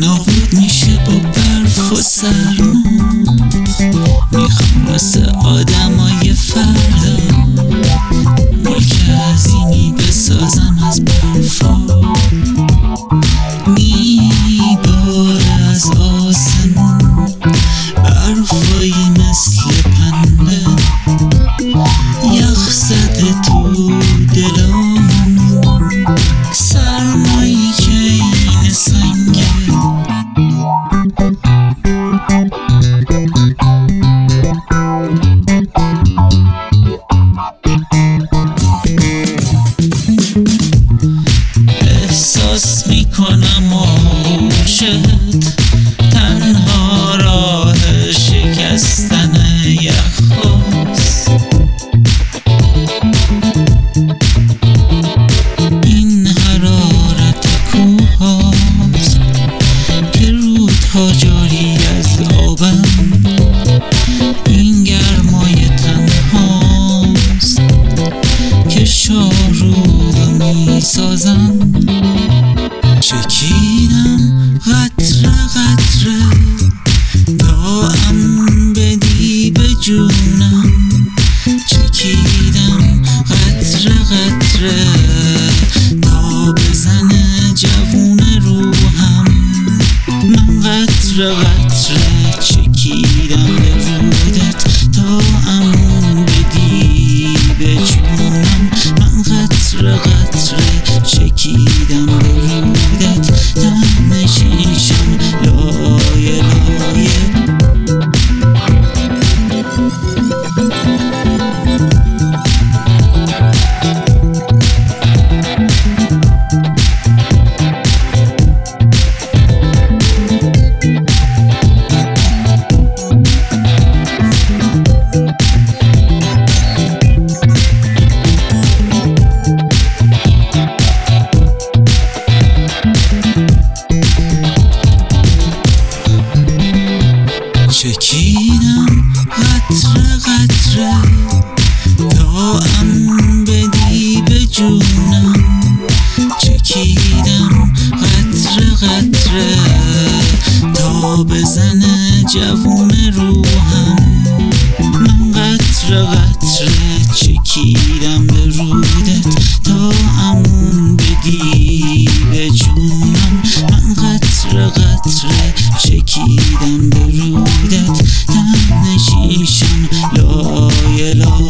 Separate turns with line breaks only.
نابود میشه با برف و سرما. میخوام واسه آدمای فردا ملک عظیمی بسازم از برفا. میباره از آسمون برفایی مثل پنبه، یخ زده تو دلامون سرمایی که این سنگه. احساس میکنم عاشقت تنها راه شکستن یخ‌هاست. این حرارت کوه‌هاست که رودها جاری از آبن. این گرمای تنهاست که شاهرود میسازن. چکیدم قطره قطره داغم بدی به جونم. چکیدم قطره قطره تا بزنه جوون روحم. من قطره قطره چکیدم به رودت تا امون بدی به جونم. من قطره قطره چکیدم به رودت تنشینشم لایه لایه. چکیدم قطره قطره تا امون بدی به جونم. چکیدم قطره قطره تا بزنه جوون روحم. من قطره قطره چکیدم به رودت تا امون بدی به جونم. من قطره قطره چکیدم به رودت تنشینشم لایه لایه.